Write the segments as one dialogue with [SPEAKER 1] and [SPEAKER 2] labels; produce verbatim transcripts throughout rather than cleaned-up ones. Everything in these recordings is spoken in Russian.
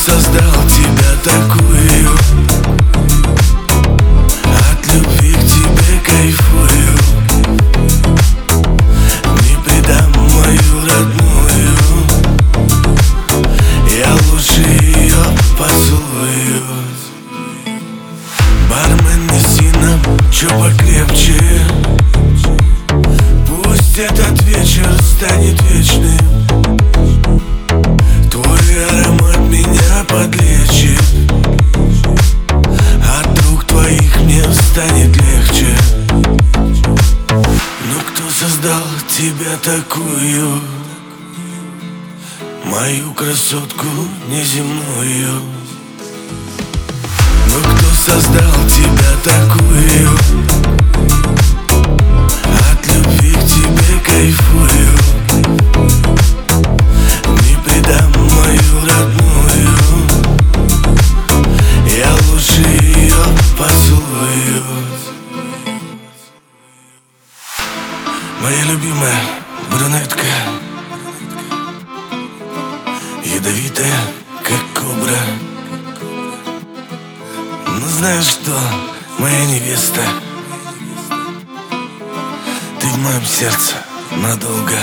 [SPEAKER 1] создал тебя такую? От любви к тебе кайфую. Не предам мою родную, я лучше ее поцелую. Бармен, неси нам чё покрепче, пусть этот вечер станет вечным. Твой аромат меня подлечит, от рук твоих мне станет легче. Но кто создал тебя такую, мою красотку неземную? Но кто создал тебя такую? От любви к тебе кайфую. Не предам мою родную, я лучше ее поцелую. Моя любимая брюнетка, ядовитая, как кобра. Но знаешь что, моя невеста, ты в моем сердце надолго.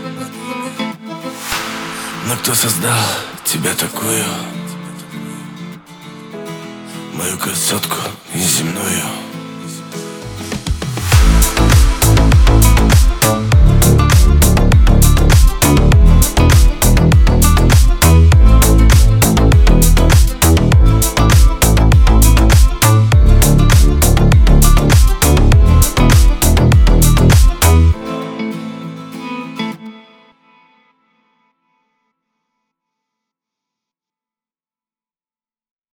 [SPEAKER 1] Но кто создал тебя такую, мою красотку неземную?